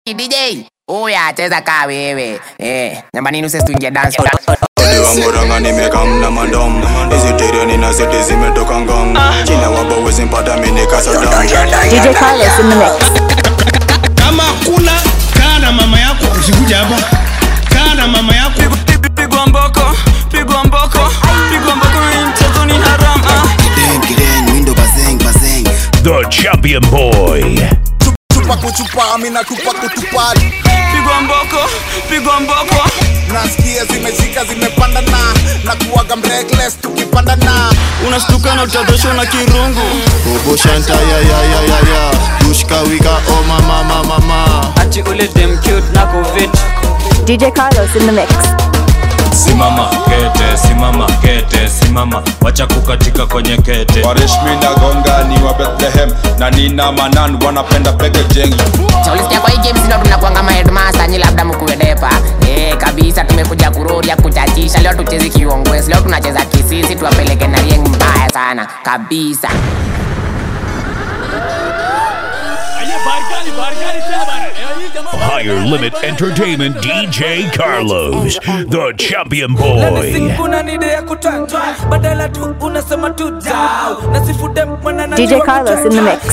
DJ, oya cheza kaa wewe. Nyambani nuse tuingie dance. Diwa muranga nimekam na mandom. Hizi tere nina zete zimetoka ngong. China wabo wezi mpata mini kasa dong. DJ Carlos in the mix. Kama kuna kaa na mama yako usikuja hapa. Kaa na mama yako. Pigwa mboko, pigwa mboko, pigwa mboko mchezo ni haram. Kiden, window bazeng. The champion boy. Chupa kuchupa, amina kupa kutupali. Pigwa mboko. Nasikia zimeshika zimepanda na kuwaga mreckless tukipanda na. Unastuka na utadosho na kirungu. Bobo shanta ya. Dushka wika oh mama. Ati ule dem cute na covid. DJ Carlos in the mix. Simama wacha kukatika kwenye kete. Warishmi na gonga ni wa Bethlehem na nina manan wanapenda peke jengi. Chaulisikia kwa hii game sino tunakuanga maheadmaster nyi labda mkuedepa. Kabisa tumekuja kuroria kuchachisha. Leo tuchezi kiongwes, leo tunacheza kisisi. Tuwapeleke na rieng mbaya sana kabisa. Higher Limit Entertainment DJ Carlos, the champion boy. DJ Carlos in the mix.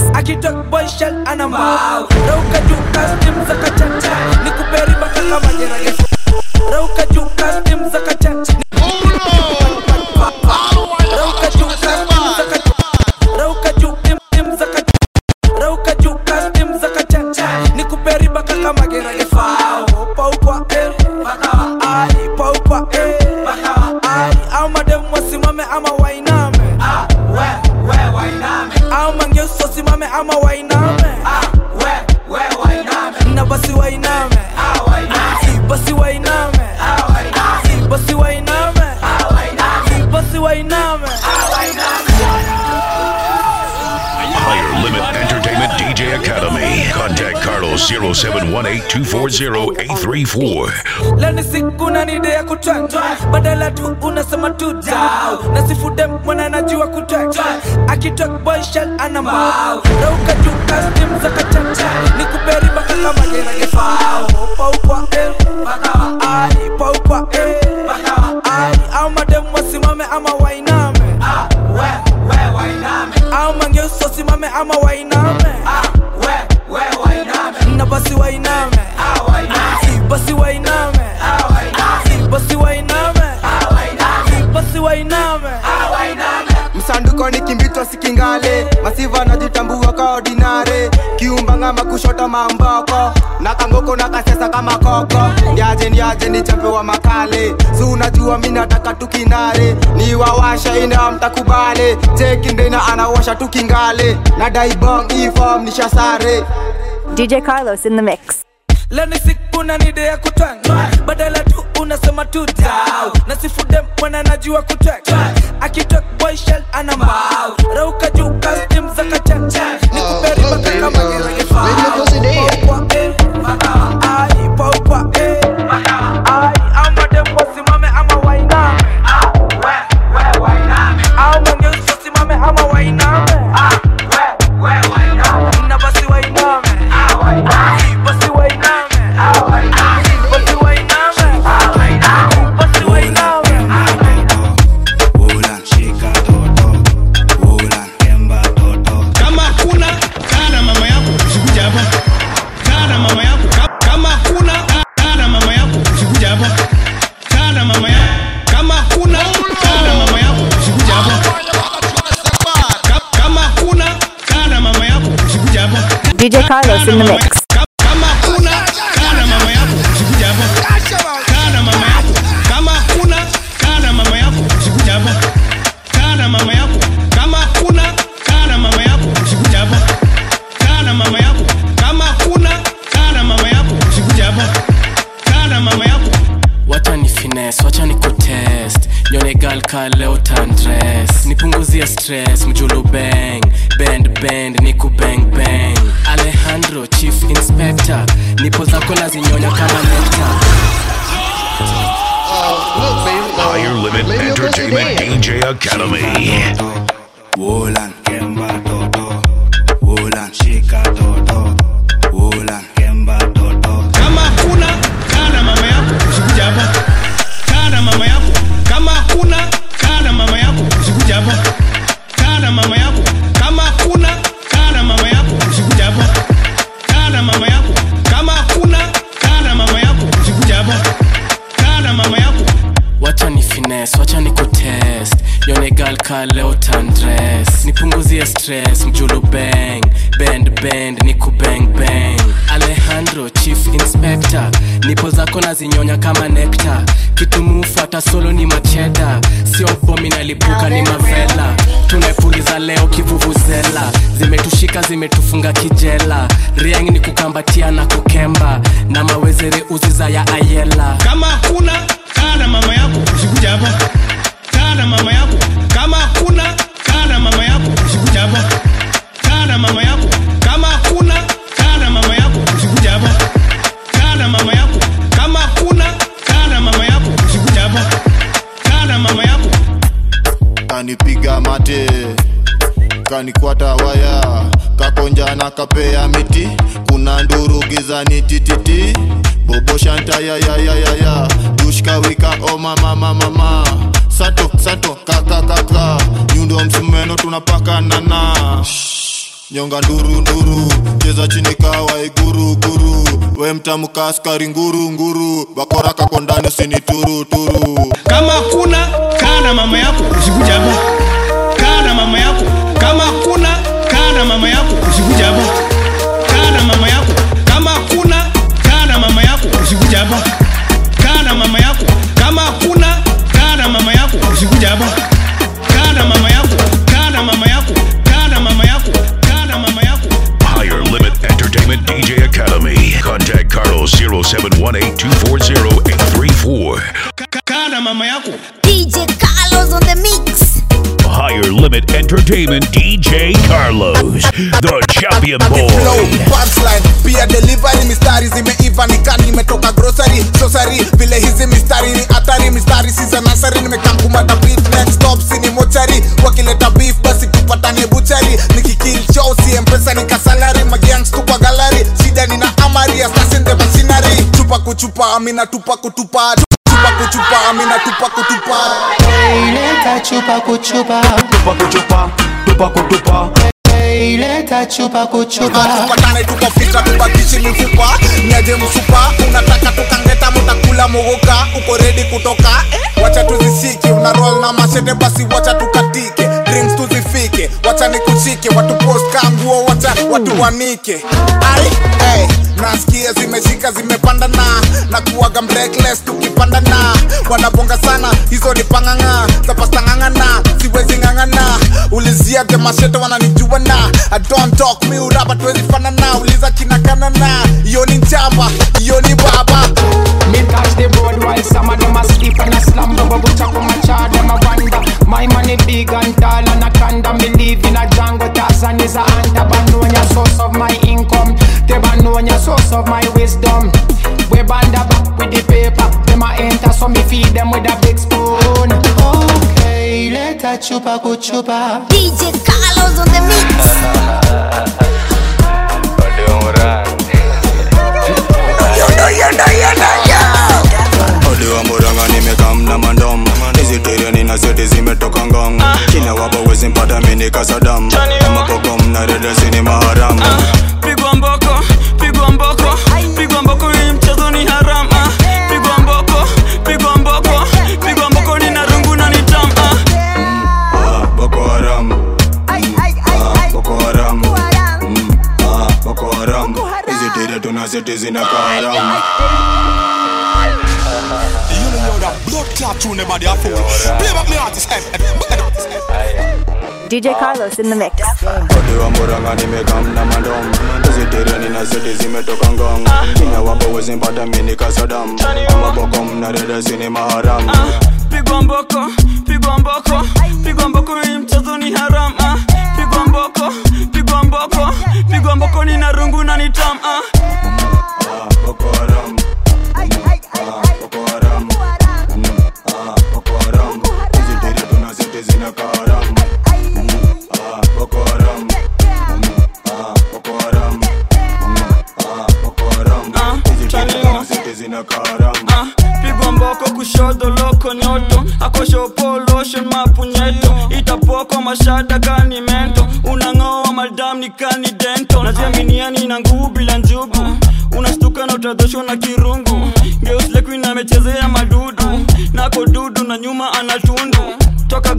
Higher Limit Entertainment DJ Academy. Contact Carlos 0718-240-834. Lani siku na nide ya kutwek. Badala tu unasema tu down. Nasifude mwana najua kutwek. Akitwek boy shell anambao. Rauka juu custom za kachacha. Nikuperi baka kama jera gefao. Paukwa bakawa ai. Paukwa bakawa ai. Au madem wasimame ama wainame. We wainame. Au mangeuso simame ama wainame. We wainame. Na basi wainame. Basi wainame. Basi wainame. Basi wainame. Msanduko ni kimbitwa sikingale. Masiva na jitambua ka ordinare. Kiumbanga makushota mamboko. Nakangoko nakasesa kama koko. Niaje ni champe wa makale. Su unajua mina nataka tukinare. Ni wawasha ina mtakubale. Jeki ndena anawasha tukingale. Na daibong inform nisha sare. DJ Carlos in the mix. Lani siku na nide ya kutwanga. Badala tu unasema tu down. Nasifude mwana najua kutwanga. Akitwek boy shell anambao. Rauka juu custom za kachacha. Nikuperi baka kama jera gefao. Bakawa ai. Paukwa bakawa ai. Au madem wasimame ama wainame. We wainame. Au mangeuso simame ama wainame. We wainame. Na basi wainame. Basi wainame. Basi wainame. Basi wainame. Wolan shika toto. Wolan kemba toto. Kama kuna kaa na mama yako usikuja hapa. Kaa na mama yako. Kama kuna kaa na mama yako usikuja hapa. Kaa na mama yako. Kama kuna kaa na mama yako usikuja hapa. Kama kuna kaa na mama yako usikuja hapa. DJ Carlos in the mix. Kama kuna kaa na mama yako usikuja hapa. Kaa na mama yako. Kama kuna kaa na mama yako usikuja hapa. Kaa na mama yako. Kama kuna kaa na mama yako usikuja hapa. Kaa na mama yako. Kama kuna kaa na mama yako usikuja hapa. Kaa na mama yako. Wacha ni finesse, wacha ni kutest. Nyone girl ka leo tandress. Nipunguzie stress, mjulu bang. Bend, niku bang. Alejandro, chief inspector. Nipo zako nazinyonya kama nectar. Higher Limit Entertainment DJ Academy. Wolan kemba toto. Wolan shika toto. Wolan kemba toto. ka leo tandress. Nipunguzie stress, mjulu bang. Bend, niku bang bang. Alejandro, chief inspector. Nipo zako nazinyonya kama nectar. Kitu mufuata solo ni macheda. Sio bomi nalipuka ni mavela. Tunaipuliza leo kivuvuzela. Zimetushika zimetufunga kijela. Riang ni kukambatia na kukemba. Na mawezere uziza ya ayela. Kama kuna kana mama yako usikuja hapa. Kana mama yako. Kama kuna kana mama yako usikuja hapa. Kana mama yako. Kama kuna kana mama yako usikuja hapa. Kana mama yako. Kama kuna kana mama yako usikuja hapa. Kana mama yako. Kanipiga mate, kanikwata waya, kakonja na kapea miti, kuna nduru gizani tititi, bobo shanta ya, dushka wika o mama, sato kaka, nyundo msumeno tunapaka nana, nyonga nduru, cheza chini kawa iguru, we mtamuka askari nguru, bakora kakondani sini turu. Kama kuna kana mama yako usikuja hapa. Kana mama yako. Kama kuna kana mama yako usikuja hapa. Kana mama yako. Kama kuna kana mama yako usikuja hapa. Kana mama yako. Kama kuna kana mama yako usikuja hapa. Kana mama yako. Kana mama yako. Kana mama yako. Kana mama yako. Higher Limit Entertainment DJ Academy. Contact Carlos 0718-240-834. Kana mama yako. DJ Carlos on the mix. Higher Limit Entertainment DJ Carlos, the champion boy. Punchline, pia delivery, mistari zimeiva nikani nimetoka grocery, sosari, vile hizi mistari ni atari, mistari siza nasari, nimekamkumata beat, next stop sini mochari, wakileta beef basi tupatane buchari, nikikill show si mpesa nika salary, magiangs tupa gallery, shida nina amari, assassin the machinery, chupa kuchupa, amina tupa kutupa, chupa kuchupa, amina tupa kutupa. Leta chupa kuchupa, tupa kutupa. Leta chupa kuchupa. Tupatane tukafika tubakishi mifupa, niaje msupa, unataka tukangeta mutakula mogoka, uko ready kutoka, wacha tuzisiki, una roll na machete basi wacha tukatike, drinks tuzifike, wacha nikushike, watu post kanguo, wacha watu wanike. Ai, hey, nasikia zimeshika zimepanda na kuwaga breakless tukipanda na wanabonga sana, hizo ni panganga za pasta ngangana, siwezi ngangana, ulizia the machete wananijua na I don't talk me uraba tuwezi fanana, uliza kinakana na iyo ni njamba, iyo ni baba. Me touch the board while some of them asleep and a slumber, but bucha kuma cha them a wonder. My money big and tall and I can't believe in a Django. Tarzan is a hunter, but know your source of my income. They but know your source of my wisdom. We band up with the paper, them a enter so me feed them with a big spoon. Okay, leta chupa kuchupa. DJ Carlos on the mix. Odiwa muranga nimekam na mandom, Niziteria nina seti zimetoka ngong, China waba wezi mpata mini kasadam, Kama pokom na rede sini maharam. Pigwa mboko, pigwa mboko, pigwa mboko hii mchezo ni haram. Pigwa mboko, pigwa mboko, pigwa mboko ni narungu na nitam. Boko Haram, Boko Haram, Boko Haram, Niziteria tuna seti zina kaharam. DJ Carlos in the mix. Odiwa muranga nimekam na mandom, Niziteria nina seti zimetoka ngong, China waba wezi mpata mini kasadam, Kama pokom na rede sini maharam. Pigwa mboko, pigwa mboko, pigwa mboko hii mchezo ni haram. Pigwa mboko, pigwa mboko, pigwa mboko ni narungu na nitam. Boko Haram, Boko Haram, Boko Haram, Niziteria tuna seti zina kaharam. Boko Haram, Boko Haram, Boko Haram, Niziteria tuna seti zina kaharam. Pigwa mboko kushoto loko nyoto, akosho poloshen mapunyeto, itapoko mashada kani mento, unangoa madam ni kani dento, naziaminiani na nguvu bila njugu, unastuka na utadhoshwa na kirungu, Geus Lequeen amechezea madudu, nako dudu na nyuma anatundu, toka green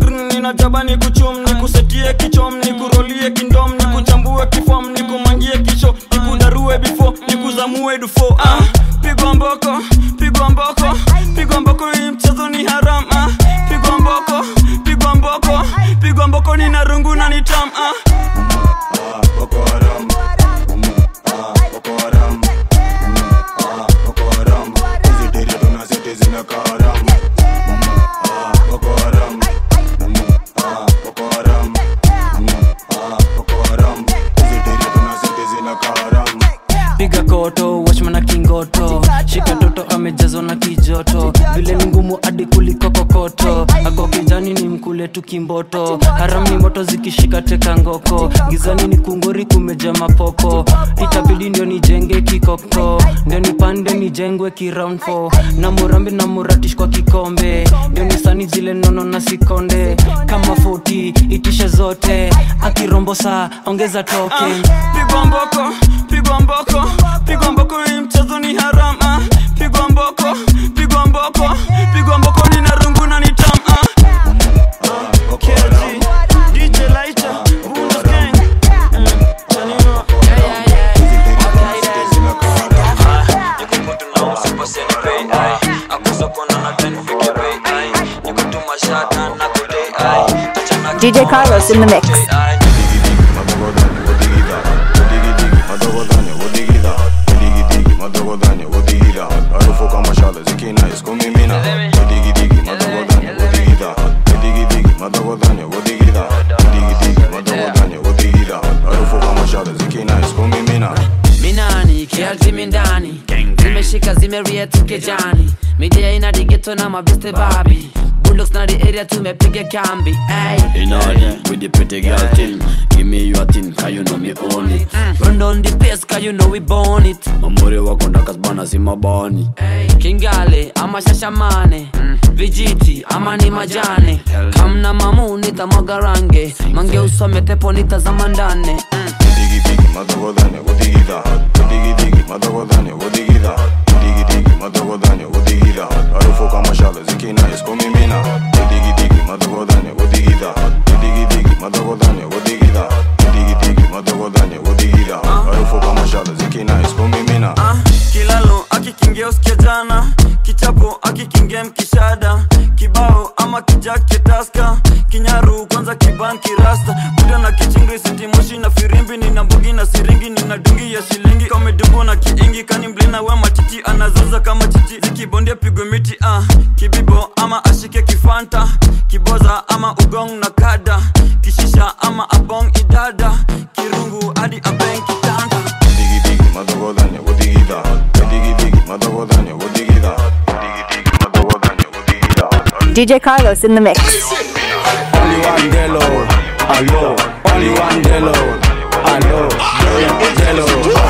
na jaba ni kuchum ni kusetie kichom ni kurolie kindom ni kuchambue kifom ni kumangie kisho ni kudarue before ni kuzamue dufo pigwa mboko pigwa mboko pigwa mboko hii mchezo ni haram pigwa mboko pigwa mboko pigwa mboko ni narungu na ni tam Boko Haram Boko Haram Boko Haram hizi tere tunasete zinakaa haram Boko Haram Boko Haram Boko Haram hizi tere tunasete zinakaa haram piga koto washmana kingoto shika toto amejazwa na kijoto vile ni ngumu hadi kuliko kokoto ako kijani ni mkule tu kimboto haram ni moto zikishika teka ngoko gizani ni kungori kumeja mapopo itabidi ndio nijenge kikoko ndio nipande nijengwe kiround 4 na murambi na muratish kwa kikombe ndio nisani zile nono na sikonde kama 40 itisha zote akirombo saa ongeza token pigwa mboko pigwa mboko pigwa mboko hii mchezo ni haram pigwa mboko pigwa mboko pigwa mboko ni narungu na ni tam KG DJ Lighter Bundes Gang Chanino DJ Carlos in the mix. Minani, kialti mindani zimeshika zimeria tukejani media ina digeto na mabeste babi bulldogs na the area tumepiga kambi in order with the pretty girl thing give me your thing cause you know me own it run down the pace cause you know we born it mamuri wako ndakasbana si mabani Kingale ama shashamane vijiti ama ni majane kamna mamu nitamwaga range mange usome tepo nitazama ndane Madagodane wodigida digi madagodane wodigida digi madagodane wodigida harufu kama shale zikina iskomimina digi madagodane wodigida digi madagodane wodigida digi madagodane wodigida harufu kama shale zikina iskomimina kilalo akikingia usikia jana kichapo akikingia mkishada kibao ama kijake taska kinyaru kwanza kibanki rasta kuda na kichingri sitimoshi na firimbi nina mbugi na siringi nina dungi ya shilingi kama dumbo na kiingi kani mblina we matiti anazaza kama chichi zikibondia pigwe miti kibibo ama ashike kifanta kiboza ama ugong na kada kishisha ama abong idada kirungu hadi abeng kitanda digi madagodane wodigida digi madagodane wodigida digi madagodane wodigida DJ Carlos in the mix. Only one Delo, allo. Only one Delo, allo. Delo.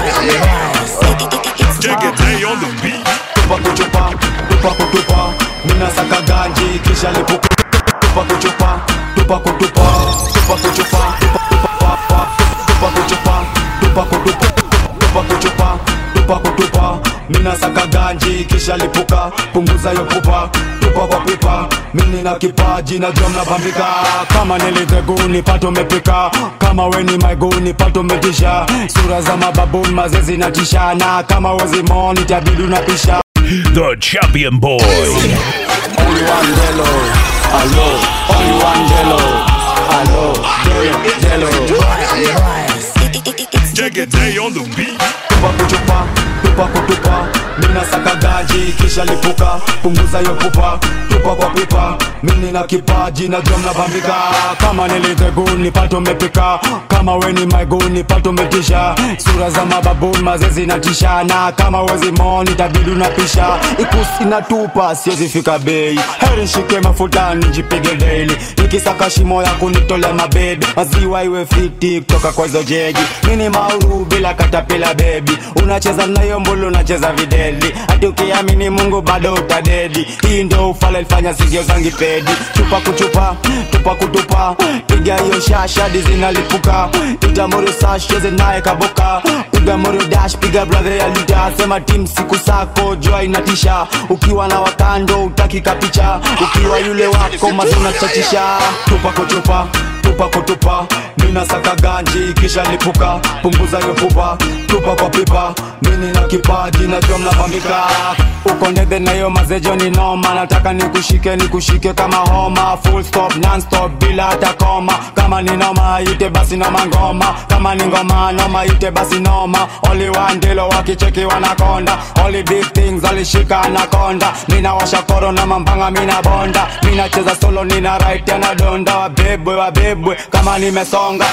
Jigga on the beat. Tupa kuchupa, tupa kutupa. Mina saka ganji kisha lipuka. Tupa kuchupa, tupa kutupa. Tupa kuchupa, tupa kuchupa. Tupa kutupa, tupa kuchupa. Tupa kutupa. Mina saka ganji kisha lipuka. Punguza yo pupa, tupa kwa pipa. Mini na kipaji na jom na bambika. Kama niliteguni pato mepika. Kama weni maiguni pato metisha. Sura za mababuni mazezi na tishana. Kama wezi moni tabidu na pisha. The Champion Boy. Only one Delo, allo. Only one Delo, allo. Delo. Jigga on the beat. Tupa kuchupa, tupa kutupa. Mina saka ganji kisha lipuka. Punguza yo pupa, tupa kwa pipa. Mini na kipaji na jom na bambika. Kama niliteguni pato mepika. Kama weni maiguni pato metisha. Sura za mababuni mazezi na tishana. Kama wezi moni tabidu na pisha. Ikusi na tupa siezi fika bei. Heri shike mafutani jipige daily. Nikisaka shimo ya kunitole mabebe. Maziwa iwe fiti kutoka kwa hizo jeji. Mini mauru bila katapila baby. Unacheza na yombolo unacheza video. deadly. Hadi ukiamini Mungu bado utadedi. Hii ndio ufala ilifanya sigio zangi pedi. Chupa kuchupa, tupa kutupa, piga hiyo shasha zinalipuka. Ita moro sash cheze naye kaboka. Piga moro dash, piga brother ya lita. Sema team siku sako jua inatisha. Ukiwa na wakando utaki kapicha. Ukiwa yule wako mazuna chachisha. Tupa kuchupa, tupa kutupa, mina saka ganji kisha lipuka. Punguza yo pupa, tupa kwa pipa. Mini na kipaji na jomla pambika. Uko ndede na yo mazejo ni noma. Nataka nikushike kama homa. Full stop, non-stop, bila hata koma. Kama ni noma, ite basi noma ngoma. Kama ni ngoma, noma, ite basi noma. Only one dilo wakicheki wanakonda. Only big things, alishika anakonda. Mina washa koro na mambanga mina bonda. Mina cheza solo, nina right ya donda. Wabebwe, kama nimesonga.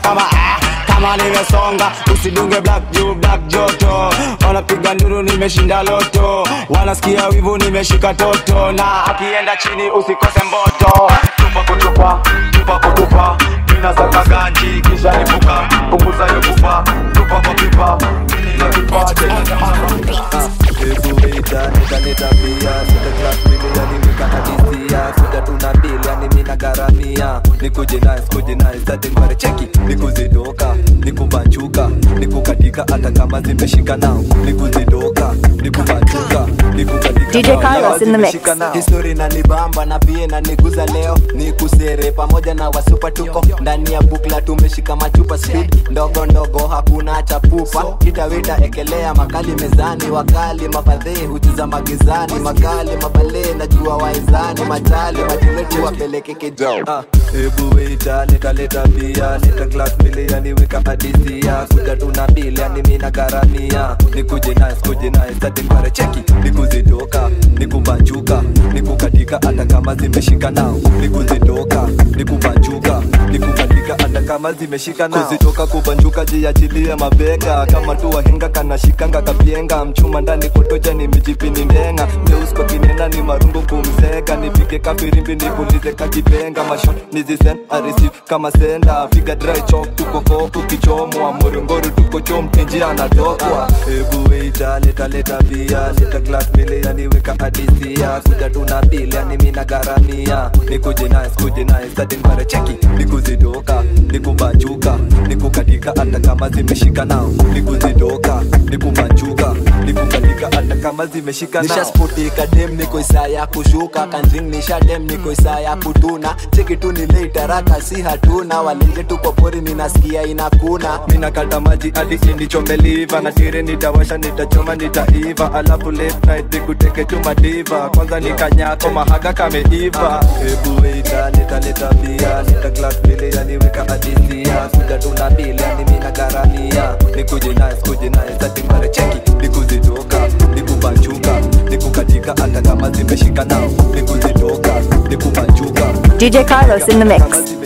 Kama nimesonga. Usidunge black juu, black joto. Wanapiga nduru nimeshinda loto. Wanasikia wivu nimeshika toto. Na akienda chini usikose mboto. Tupa kutupa, tupa kutupa, mina saka ganji kisha lipuka. Punguza yo pupa, tupa kwa pipa. Mini na kipaji na jomla. Ebu weita, neta bia. Sita class milioni wika hadisia. Kuja tunabilia ni mina garamia. Nikuje nice, zati ngware cheki. Nikuzidoka, nikubanchuka, nikukatika hata kama zimeshika nao. Nikuzidoka, nikubanchuka, nikukatika. DJ Carlos in the mix. History na nibamba na pia na niguza leo. Nikusere pamoja na wasupa tuko. Ndani ya bukla tumeshika machupa speed. Ndogo hakuna chapupa. Kitawita ekelea makali mezani. Wakali mafadhe huchiza magizani. Makali mabale na jua waizani. Majali majuletu wapeleke kejao. Ebu weita, leta bia. Leta glass milioni wika hadisia. Kuja tunabilia ni mina garamia. Nikuje nice, zati ngware cheki. Nikuzidoka, nikubanchuka, nikukatika hata kama zimeshika nao. Nikuzidoka, nikubanchuka, nikukatika hata kama zimeshika nao. Kuzitoka kubanchuka jiachilie mabega. Kama tu wahenga kanashikanga kapienga. Mchuma ndani kotoja ni mijipini ndenga. Neus kwa kinena ni marungu kumzeka. Nipige kafirimbi nikulize kakipenga. Mashon nizisen areceive kama senda. Figa dry chalk tuko koku kichomwa. Morongoro tuko chom tenji anatokwa. Ebu weita, leta bia. Leta glass milioni wika hadisia. Kuja tunabilia ni mina garamia. Nikuje nice, zati ngware cheki. Nikuzidoka, nikubanchuka, nikukatika hata kama zimeshika nao. Nikuzidoka, nikubanchuka, nikukatika hata kama zimeshika nao. Nisha sputika dem niko isaa ya kushuka. Kanjing nisha dem niko isaa ya kutuna. Cheki tu ni late raka si hatuna. Walinje tuko pori ninasikia inakuna. Mina kata maji hadi inichomeliva. Na tire nitawasha nitachoma nitaiva. Alafu late night nikuteke tu madiva. Kwanza nikanyako mahaga kameiva. Ebu weita, leta bia. Leta glass milioni wika hadisia. Kuja tunabilia ni mina garamia. Nikuje nice, zati ngware cheki. Nikuzidoka, nikubanchuka, nikukatika hata kama zimeshika nao. Nikuzidoka, nikubanchuka. DJ Carlos in the mix.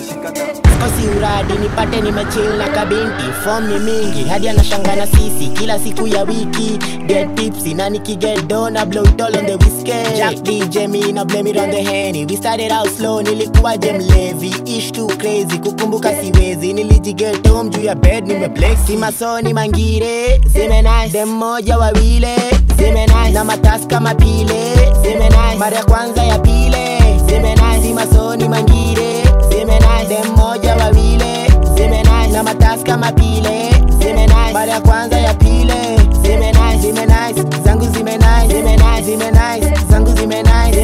Kosi uradi nipate nimechill na kabinti. Form ni mingi hadi anashangana sisi kila siku ya wiki. Get tipsy na nikiget dona blow it all on the whiskey. Jack DJ me na blame it on the Henny. We started out slow nilikuwa jem levi. Ish too crazy kukumbuka siwezi. Nilijiget home juu ya bed nimeblex. Simasoni mangire zime nice. Dem moja wawile zime nice. Na matas kama pile zime nice. Mara ya kwanza ya pile zime nice. Simasoni mangire zime nice. Dem moja wawile zime nice. Na matas kama pile zime nice. Mara ya kwanza ya pile zime nice. Zangu zime nice. Zangu zime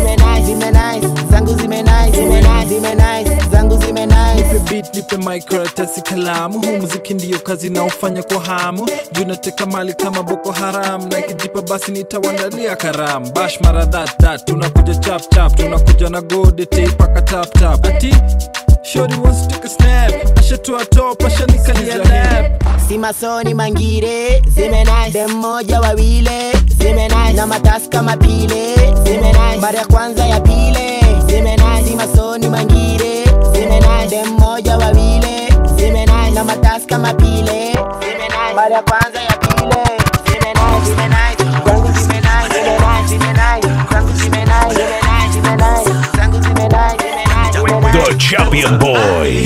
nice. Zangu zime nice. Zangu zime nice. Nipe beat, nipe mic, karatasi kalamu. Huu muziki ndiyo kazi na ufanya kwa hamu. Juu nateka mali kama Boko Haram. Na ikijipa basi nitawandalia karamu. Bash mara that tunakuja chap. Tunakuja na gode tape paka tap. Ati shorty wants to take a snap. Ashatua top, ashanikalia lap. Simasoni mangire zime nice. Dem moja wawile zime nice. Na matas kama pile zime nice. Mara ya kwanza ya pile zime nice. Simasoni mangire zime nice. Dem moja wawile zime nice. Na matas kama pile zime nice. Mara ya kwanza ya pile zime nice. Zangu zime nice. Zangu zime nice. Zangu zime nice. The Champion Boy.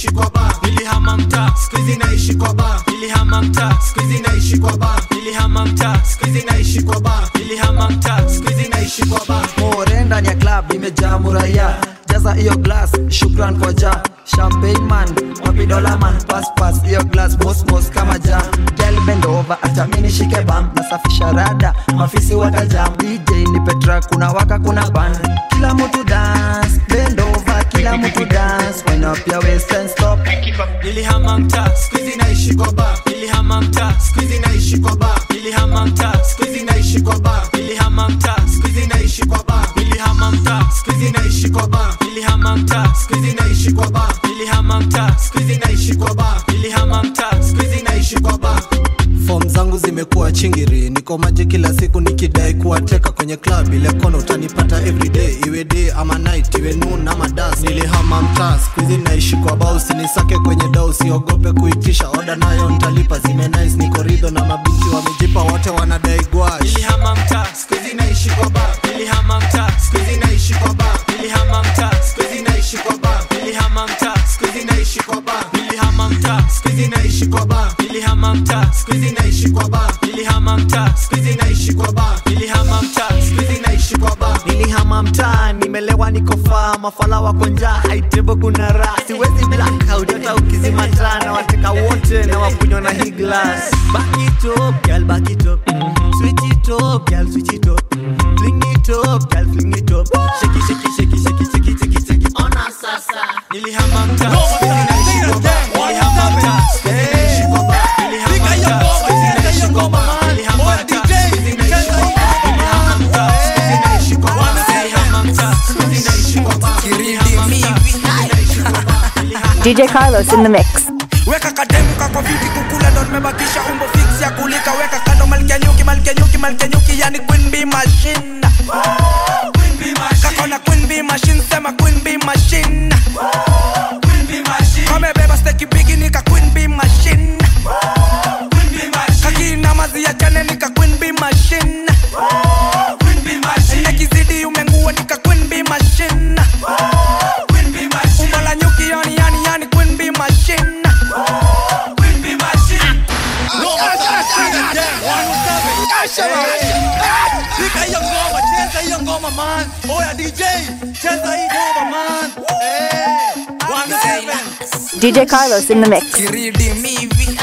naishi kwa bar. Nilihama mtaa, Squeezy naishi kwa bar. nilihama mtaa, Squeezy naishi kwa bar. nilihama mtaa, Squeezy naishi kwa bar. nilihama mtaa, Squeezy naishi kwa bar. More ndani ya club imejaa muraya. Jaza hiyo glass, shukran kwa ja. Champagne man, wapi dola man. Pass hiyo glass, mos kama ja. Girl bend over, acha mini shike bam. Nasafisha rada, mafisi watajam. DJ ni Petra, kuna waka kuna band. Kila mtu dance, bend over, kila mtu dance. Wind up your waist and stop. nilihama mtaa, Squeezy naishi kwa bar. nilihama mtaa, Squeezy naishi kwa bar. nilihama mtaa, Squeezy naishi kwa bar. nilihama mtaa, Squeezy naishi kwa bar. nilihama mtaa, Squeezy naishi kwa bar. nilihama mtaa, Squeezy naishi kwa bar. nilihama mtaa, Squeezy naishi kwa bar. nilihama mtaa, Squeezy naishi kwa bar. Form zangu zimekuwa chingiri, niko maji kila siku nikidai kuwateka kwenye club. Ile kono utanipata everyday, iwe day ama night, iwe noon ama dusk. Nilihama mtaa, squeezy naishi kwa boss. Nisake kwenye dau, siogope kuitisha oda, nayo nitalipa. Zime nice, niko ridho na mabinti wamejipa, wote wanadai gwash. nilihama mtaa, Squeezy naishi kwa bar. nilihama mtaa, Squeezy naishi kwa bar. nilihama mtaa, Squeezy naishi kwa bar. nilihama mtaa, Squeezy naishi kwa bar. nilihama mtaa, Squeezy naishi kwa bar. nilihama mtaa, Squeezy naishi kwa bar. nilihama mtaa, Squeezy naishi kwa bar. nilihama mtaa, Squeezy naishi kwa bar. Nilihama mtaa, nimelewa niko faa, mafala wako njaa, haitebo kuna raha. Siwezi blackout hata ukizima taa, na wateka wote na wakunywa na hii glass. Back it up, girl, back it up. Switch it up, girl, switch it up. Fling it up, girl, fling it up. Shake it, shake it, shake it, shake it, shake it, shake it, shake it. Ona sasa. nilihama mtaa, nilihama mtaa, nilihama mtaa, nilihama DJ Carlos in the mix. Weka kademu kwa viti kukula ndo nimebakisha umbo fix ya kulika. Weka kando malkia nyuki, malkia nyuki, malkia nyuki, yani Queen Bee Machine. Queen Bee Machine. Kakona Queen Bee Machine, sema Queen Bee Machine. Queen Bee Machine. Kame beba steki bigi nika Queen Bee Machine. Queen Bee Machine. Kakina mazi ya jane nika Queen Bee Machine. Queen Bee Machine. Nekizidi umengua nika Queen Bee Machine. Queen Bee Machine. Umbo la nyuki yani Queen Bee Machine. Queen Bee Machine. Pika hiyo ngoma, cheza hiyo ngoma man. Oya DJ, cheza hiyo ngoma man. 17 DJ Carlos in the mix. Kiridi mivi.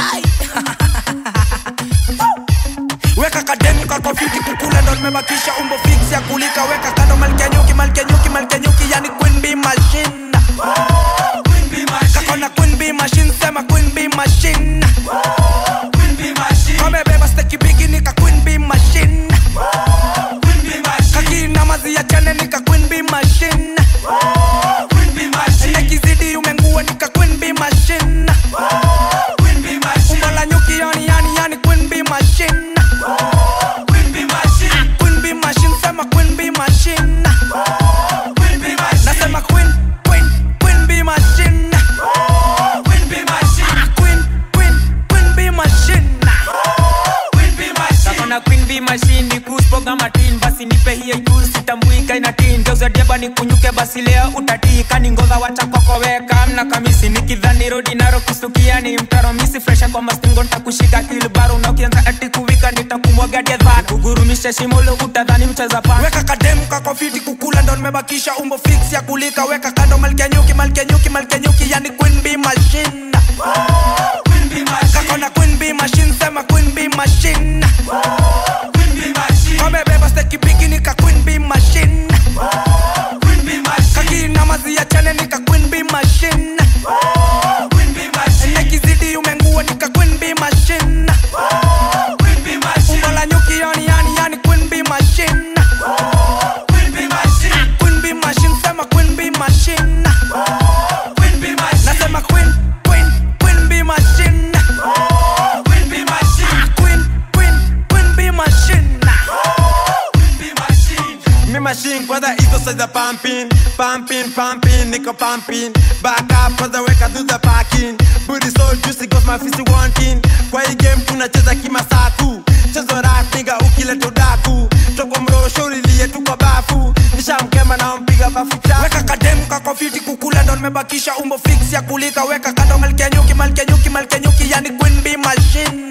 Weka kademu kwa fiti kukula ndo nimebakisha umbo fix ya kulika. Weka kando malkia nyuki, malkia nyuki, malkia nyuki, yani Queen Bee Machine. Queen Bee Machine. Kakona Queen Bee Machine, sema Queen Bee Machine. Queen Bee Machine. Kame beba steki bigi nika Queen Bee Machine. Queen Bee Machine. Kakina mazi ya jane nika Queen Bee Machine. Queen Bee Machine. Nekizidi umengua nika Queen Bee Machine. Queen Bee Machine. Umbo la nyuki yani Queen Bee Machine. Queen Bee Machine. Queen Bee Machine, sema Queen Bee Machine. Queen Bee Machine. Nasema Queen Bee Machine. Queen Bee Machine. Queen Bee Machine. Queen Bee Machine. Kakona Queen Bee Machine ni kuspoga matin. Basi nipe hiyo juice sitambuika inatin. Geuza deba ni kunyuke basi leo utatika. Ni ngoza wacha kokoweka mna kamisi. Nikidhani rodi naro kustukia ni mtaro. Misi fresha kwa mastingo nitakushika kilbaro. Na ukianza ati kuwika nitakumwaga diadhat. Kugurumisha shimolo utadhani mcheza pan. Weka kademu kwa fiti kukula ndo nimebakisha umbo fix ya kulika. Weka kando malkia nyuki, malkia nyuki, malkia nyuki, yani Queen Bee Machine. Queen Bee Machine. Kakona Queen Bee Machine, sema Queen Bee Machine. Queen Bee Machine. Kame beba steki bigi nika Queen Bee Machine. Queen Bee Machine. Kakina mazi ya chane nika Queen Bee Machine. Queen Bee Machine. Nekizidi umengua nika Queen Bee Machine. Queen Bee Machine. Umbo la nyuki yani Queen Bee Machine. Queen Bee Machine. Queen Bee Machine, sema Queen Bee Machine. Queen Bee Machine. Nasema Queen Bee Machine. Queen Bee Machine. Queen Bee Machine. Me machine kwa the ego says the pumping, pumping, pumping, nigga pumping. Back up for the work I do the parking. Booty so juicy cause my fist wanting. Kwa hii game tunacheza kimasaku. Chezo rap nigga ukileta udaku. Toko mro shori liye tuko bafu. Nishamkema na mpiga bafu chafu. Weka kademu kako fiti kukula ndo nimebakisha umbo fix ya kulika weka kando malkia nyuki yani queen bee machine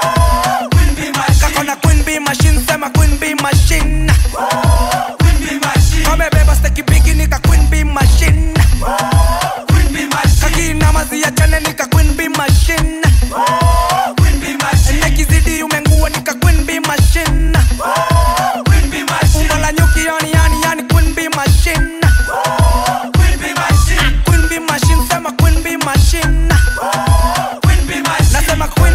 queen bee machine kako na queen bee machine sema queen bee machine queen bee machine kame beba steki bigi nika queen bee machine queen bee machine kakina mazi ya chane nika queen bee machine queen bee machine nekizidi umengua nika queen bee machine queen bee machine umbo la nyuki yani queen bee machine queen bee machine queen bee machine sema queen bee machine queen bee machine nasema queen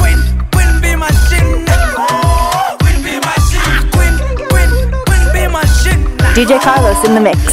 bee machine queen bee machine queen bee machine DJ Carlos in the mix.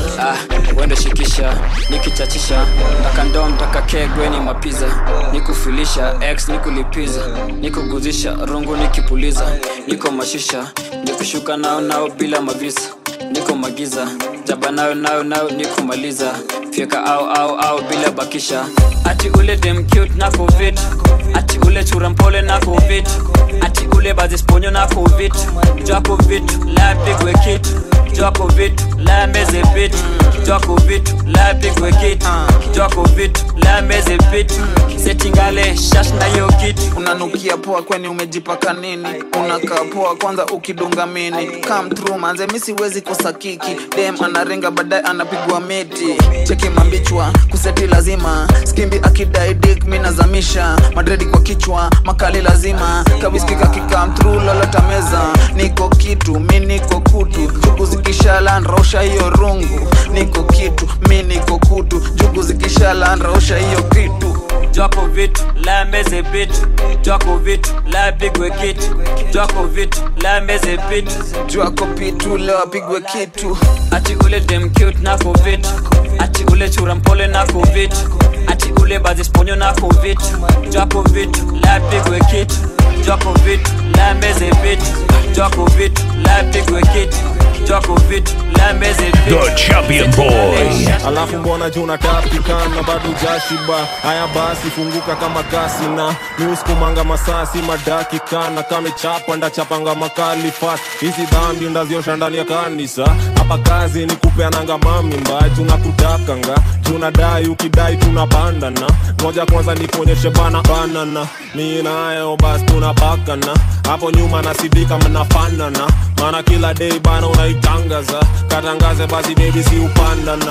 Wende shikisha, nikichachisha Taka ndom, taka kegwe ni mapiza Nikufilisha, X nikulipiza Nikuguzisha, rungu nikipuliza Niko mashisha, nikushuka nao bila mavisa Niko magiza, jaba nao nikumaliza Fieka au bila bakisha Ati ule dem cute na covid Ati ule churampole na covid Ati ule bazisponyo na covid Jwako vitu, la pigwe kitu Jwako vitu, la meze vitu Jwako vitu, la pigwe kitu Jwako vitu, la meze vitu Setingale, shash na yo kitu Unanukia poa kweni umejipaka nini Unakaa poa kwanza ukidunga mini Come through manze misi wezi kosa kiki Dem anarenga badai anapigwa meti Cheki mambichwa, kuseti lazima Skimbi akidai dick minazamisha Madredi kwa kichwa, makali lazima Kawiskika kikam through lolota meza Niko kitu, mi niko kutu Jugu zikishala nrausha hiyo rungu Niko kitu, mi niko kutu Jugu zikishala nrausha hiyo kitu Jwako vitu, la meze bitu Jwako vitu, la pigwe kitu Jwako vitu, la meze bitu Jwako pitu, leo pigwe kitu Ati ule dem cute na covid Ati ule churampole na covid Ati ule bazisponyo na covid Jwako vitu, la pigwe kitu Jwako vitu, la meze bitu Jwako vitu, la pigwe kitu Jwako vitu, la meze bitu The Champion Boy. Alafu mbona juna tapikana bado jashiba Haya basi funguka kama kasi na Niuskumanga masasi madakikana Kame chapa ndachapanga makali fast Hizi dhambi ndaziosha ndani ya kanisa Hapa kazi ni kupeananga mamimba Tunakutakanga, tunadai ukidai tunabandana Moja kwanza nikuonyeshe banana Mii nayo basi tunapakana Hapo nyuma nasidika mnafanana Mana kila day bana unaitangaza Katangaze basi baby si upandana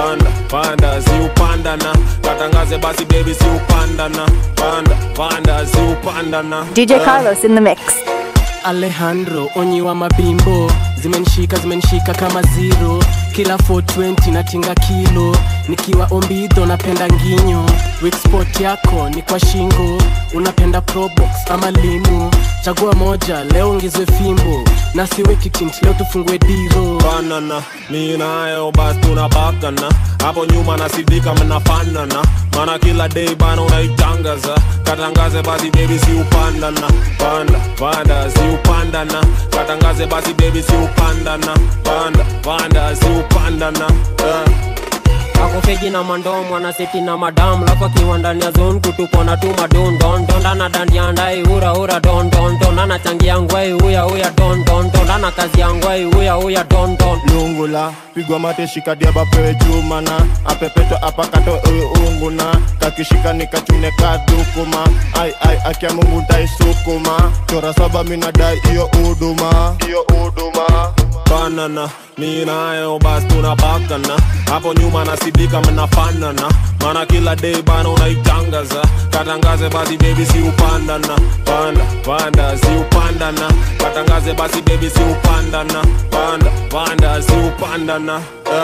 Panda si upandana Katangaze basi baby si upandana Panda si upandana DJ Carlos in the mix. Alejandro, onyi wa mabimbo Zimenishika kama zero Kila 420 natinga kilo Nikiwa ombido napenda nginyo Weak spot yako ni kwa shingo Unapenda probox ama limo Chagua moja, leo ongezwe fimbo Na siweki tint, leo tufungue diro Banana, mii nayo basi tunapakana Hapo nyuma nasidika mnafanana Mana kila day bana unaitangaza Katangaze basi baby si upandana Panda si upandana Katangaze basi baby si upandana Panda si upandana Ako fegi na mandomu anaseti na madam Lako kiwa ndani ya zone kutukona tu madon don Dana dandi andai ura don Dana changi yangwai uya don Dana kazi yangwai uya don Lungula, pigwa mate shika diaba pewe jumana Apepeto apakato uyu unguna Kakishika nikachune kadukuma Ai akia mungu ntai sukuma Chora saba minadai iyo uduma Banana, mii nayo basi tunapakana Hapo nyuma nasidika mnafanana Mana kila day bana unaitangaza Katangaze basi baby si upandana Panda si upandana Katangaze basi baby si upandana Panda si upandana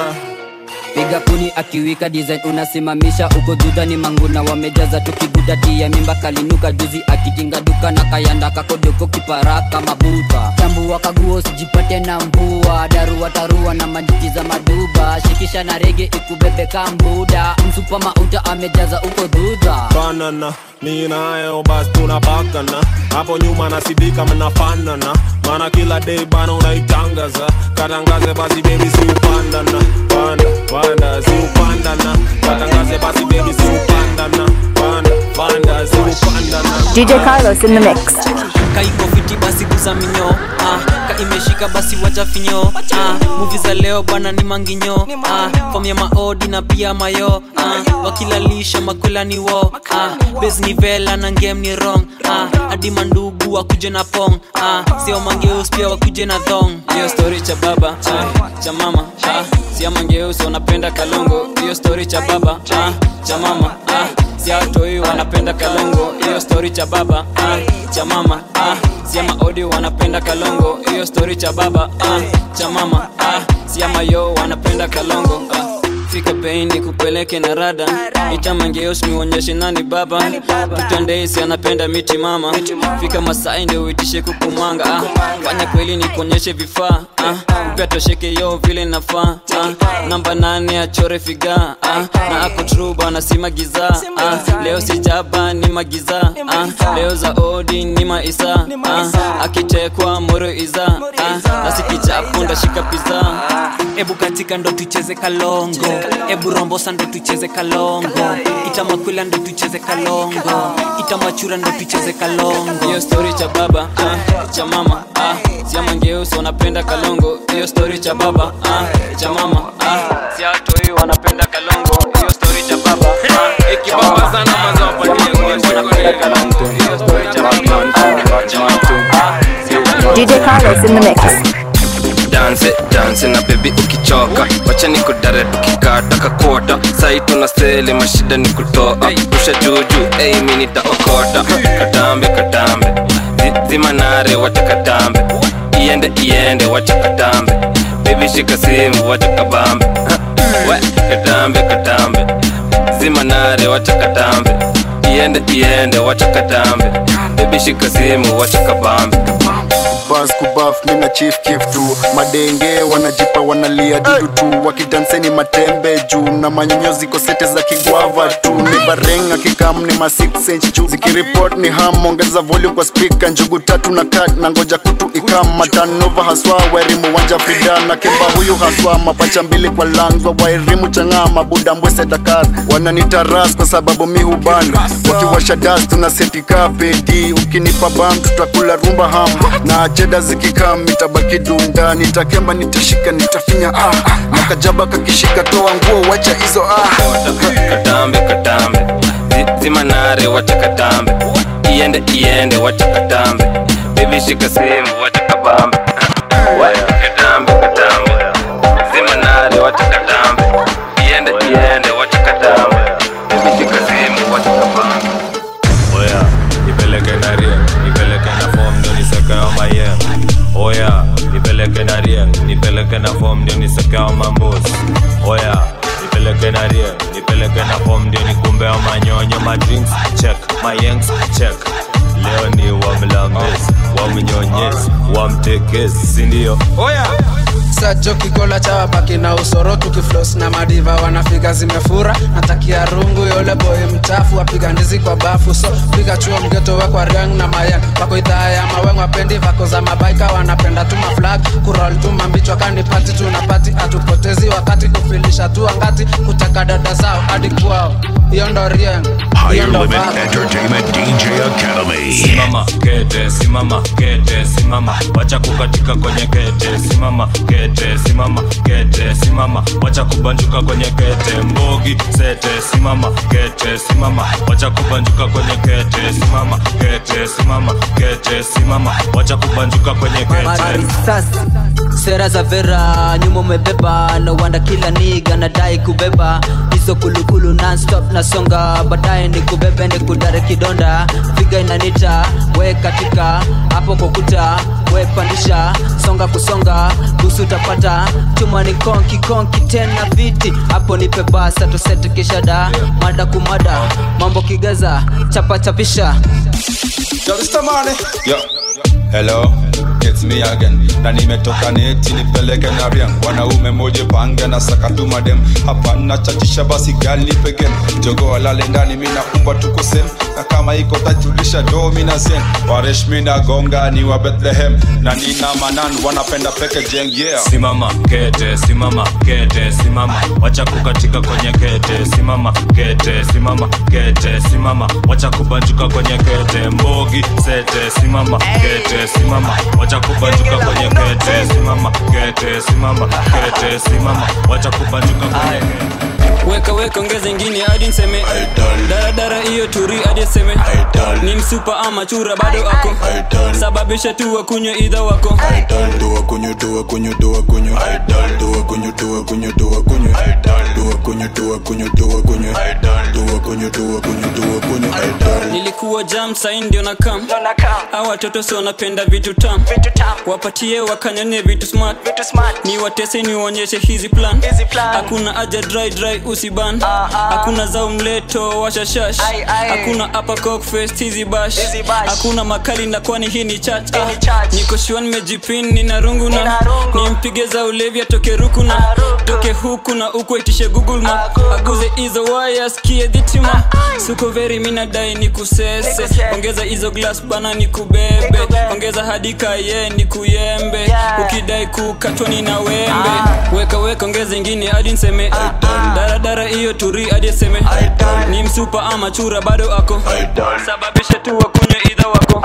Piga kuni akiwika design unasimamisha uko juda ni manguna wamejaza tukiguda tia mimba kalinuka juzi akikinga duka na kayanda kakodoko kiparaka mabuba Tambua kaguo sijipate na mbua Darua tarua na majiki za maduba Shikisha na rege ikubebe kambuda Msupa mauta amejaza uko duda Banana, mii nayo basi tunapakana Hapo nyuma nasidika mnafanana Mana kila day bana unaitangaza Katangaze basi baby si upandana Panda si upandana Katangaze basi baby si upandana Panda si upandana DJ Carlos in the mix. Kaiko fiti basi guza minyo Ka imeshika basi wacha finyo movie za leo bwana ni manginyo form ya maodi na pia mayo wakilalisha makola ni wo base ni vela na game ni wrong hadi mandugu wakuje na pong sio mangeus pia wakuje na thong. Hiyo story cha baba cha mama sio mangeus wanapenda kalongo. Hiyo story cha baba cha mama si atoi wanapenda kalongo. Hiyo story cha baba cha mama si maodi wanapenda kalongo. Hiyo story cha baba cha mama si mayo wanapenda kalongo. Fika pain nikupeleke na rada itamangeos nionyeshe nani baba tutandeisi anapenda miti mama fika Masai ndio uitishe kukumanga fanya kweli nikuonyeshe vifaa upia tosheke yo vile nafaa namba 8 achore figa na ako true bana si magiza leo si jaba ni magiza leo za odi ni maisa akitekwa moro iza nasikichapo ndashika pizza. Ebu katika ndo tucheze kalongo, ebu rombosa ndo tucheze kalongo, itamakwila ndo tucheze kalongo, itamachura ndo tucheze kalongo. Hiyo story cha baba cha mama si mangeus wanapenda kalongo. Hiyo story cha baba cha mama si atoi wanapenda kalongo. Hiyo story cha baba ikibaba sana mazo wapatie wanapenda kalongo. Hiyo story cha baba cha mama DJ Carlos in the mix. Dance na baby ukichoka wacha nikudare tukikata kakota sai tunasele mashida ni kutoa pusha juju mimi nitaokota katambe zimanare wacha katambe iende wacha katambe baby shika simu wacha kabambe katambe zimanare wacha katambe iende wacha katambe baby shika simu wacha kabambe. Buzz kubaf mina chief kif tu madenge wanajipa wanalia dudu tu wakidanseni matembe juu na manyonyo ziko sete za kigwava tu ni barenga kikam ni ma 6 inch juu zikireport ni ham ongeza volume kwa speaker njugu tatu na cut na ngoja kutu ikam matanova haswa wairimu wanja frida na kemba huyu haswa mapacha mbili kwa langwa wairimu changama buda mbwese Dakar wananitaras kwa sababu mi hubana wakiwasha dust tuna setika pedi ukinipa bam tutakula rumba ham na cheda zikikam itabaki dunda nitakemba nitashika nitafinya nakajaba kakishika toa nguo wacha hizo katambe zimanare wacha katambe iende wacha katambe baby shika simu wacha kabambe katambe zimanare wacha katambe iende wacha katambe baby shika simu wacha kabambe oya ipeleke na ria ipeleke na form ndo nisakao mayem oya ipeleke na ria nipeleke na form ndio nisakao mambos oya nipeleke na ria nipeleke na form ndio nikumbea manyonyo ma drinks check my yanks check leo ni wamlames wamnyonyes wamtekes sindio oya Sajo kikola cha wabaki na usoro tukifloss na madiva wanafika zimefura natakia rungu yole boy mchafu wapiga ndizi kwa bafu so piga chuo mgeto wekwa riang na mayan wako idhaa ya mawengu wapendi vako za mabaika wanapenda tu maflag kurol tu mambichwa kani pati tunapati atupotezi wakati kufilisha tu angati kutaka dada zao hadi kwao hiyo ndo riang Higher Limit Entertainment DJ Academy. Simama kete simama wacha kukatika kwenye kete simama kete simama wacha kubanjuka kwenye kete mbogi sete simama kete simama wacha kubanjuka kwenye kete simama kete simama wacha kubanjuka kwenye kete sera za vera nyuma umebeba no wanda kila niga nadai kubeba hizo kulukulu non-stop nasonga baadaye ni kubebe ni kudare kidonda figa inanita we katika hapo kukuta we pandisha songa kusonga busu utapata chuma ni konki tena viti hapo nipe basa tusete kishada mada kumada mambo kigaza chapa chapisha Yo, hello, it's me again. Na nimetoka neti nipeleke na riang. Wanaume moje pange na sakatu madem. Hapa nachachisha basi gali nipegen. Jogo alale ndani mina umba tuko sem. Na kama iko tajudisha do mina zen. Waresh mina gonga ni wa Bethlehem. Na nina manan wanapenda peke jeng yeah. Simama kete simama wacha kukatika kwenye kete simama kete simama wacha kubanjuka kwenye kete mbogi sete simama kete kete simama, wacha kubanjuka kwenye kete simama, kete simama, kete simama, wacha kubanjuka kwenye kete. Weka ongeza ingine hadi niseme Dara iyo turi hadi seme ni msupa ama chura bado ako sababisha tu wakunywe idha wako Dua kunyo nilikuwa jam sain ndio na kam hawa watoto so wanapenda vitu tam wapatie wakanyane vitu smart ni watese ni uonyeshe hizi plan hakuna aja dry usiban hakuna zao mleto washashash hakuna upper cock fest hizi bash hakuna makali na kwani hii ni church niko shwan nimejipin nina rungu na nimpige za ulevi atoke ruku na toke huku na uko itishe Google map aguze hizo wires kie dhitima suko very mina dai nikusese ongeza hizo glass bana nikubebe ongeza hadi kaye nikuyembe ukidai kukatwa nina wembe weka ongeza ingine hadi niseme Dara iyo turi hadi seme ni msupa ama chura bado ako sababisha tu wakunywe idha wako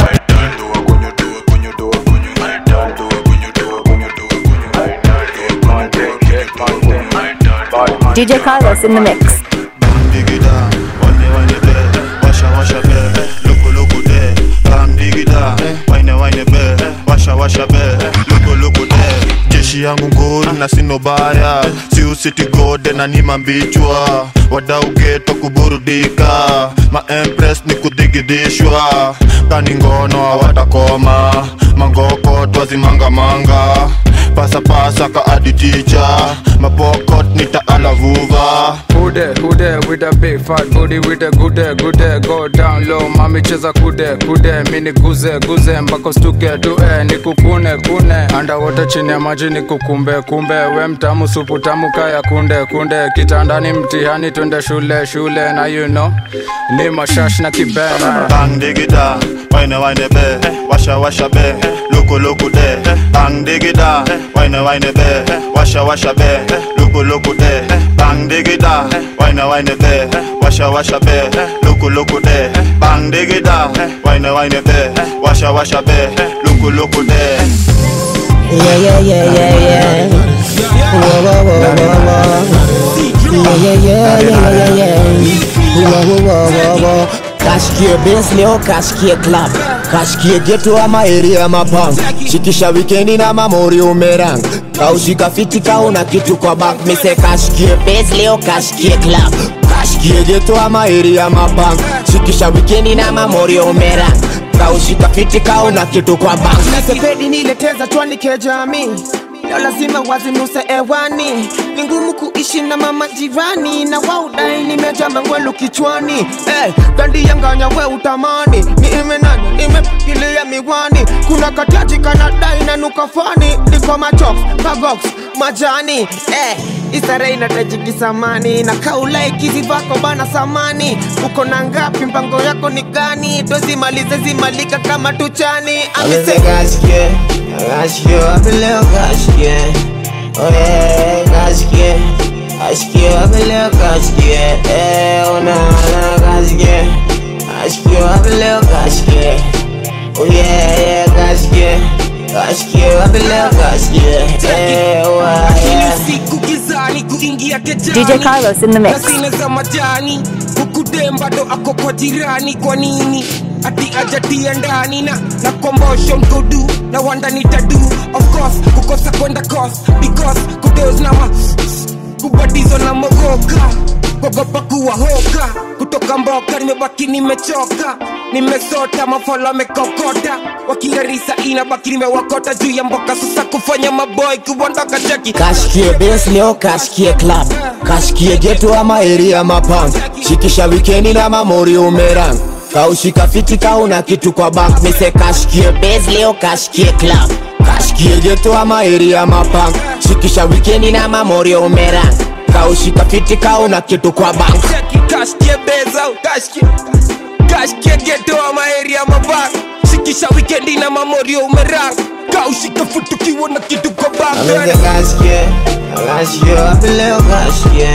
DJ Carlos in the mix. Digida, wine be, washa be, loko de, bam digida, wine be, washa be, loko de. Jeshi yangu nguru na sino baya, si usiti gode na ni mambichwa, wadau geto kuburudika, ma empress ni kudigidishwa, kani ngono watakoma, mangoko twazi manga, pasa ka aditicha, mapokot nita alavuva. Who there with a big fat booty with a good day, go down low, mami cheza kude, mini guze, mbako stuke tu nikukune, underwater chini ya maji nikukumbe, we mtamu supu tamu kaya kunde, kitandani mtihani twende shule, na you know, ni mashash na kibena. Bang digida, wine be, washa be, loko de, bang digida, wine be, washa be, loko de, bang digida, wine be, washa be, loko de, bang digida, wine be, washa be, loko de. Yeah. Kashikie base leo, kashikie club, kashikie geto ama area mapang, shikisha weekendi na mamori umerang, kaushika fiti kauna kitu kwa bank. Mise kashikie base leo, kashikie club, kashikie geto ama area mapang, shikisha weekendi na mamori umerang, kaushika fiti kauna kitu kwa bank. Nasepedi nileteza tuani kejami, leo lazima wazinuse ewani, ni ngumu kuishi na mama jirani, na waudai nimeja mangwelu kichwani. Dandi yanganya we utamani, ni imenanya imepigilia miwani, kuna kataji kanadai na nukafani, niko machof, magox, majani. Isare inatajiki samani, na kaulai kizi vako bana samani, uko na ngapi mpango yako ni gani, dozi malize zimalika kama tuchani. Amese kashikie, wapeleo kashikie, kashikie, wapeleo kashikie, ona kashikie, wapeleo kashikie, kashikie, wapeleo kashikie, DJ Carlos in the mix. Za majani ukudemba do ako kwa jirani, kwa nini ati ajatia ndani na kombosho mkodu na wanda nitadu. Of course kukosa kwenda cost because kudeos na kubadizo na mogoka, kugopa kuwa hoka, kutoka mboka nimebaki nimechoka, nimesota mafala mekokota, wakiarisa inabaki nimewakota juu ya mboka, sasa kufanya maboy kuondoka cheki. Kashikie base leo, kashikie club, kashikie geto ama area mapang, shikisha weekendi na mamori umerang, kaushika fiti kauna kitu kwa bank. Mise kashikie base leo, kashikie club, kashikie geto ama area mapang, shikisha weekendi na mamori umerang, kaushika fiti kauna kitu kwa bank. Kashikie base au kashikie geto ama area mapang, shikisha weekendi na mamori umerang, kaushika fiti kiona kitu kwa bank. Amese kashikie, wapeleo kashikie,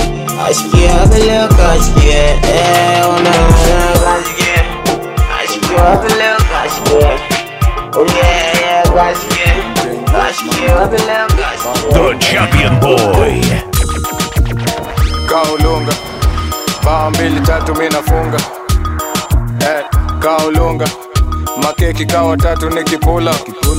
kashikie, wapeleo kashikie, ona kashikie, The champion boy. Kaulunga bao 2-3 mimi nafunga. Kaulunga makeki kawa 3 nikipula.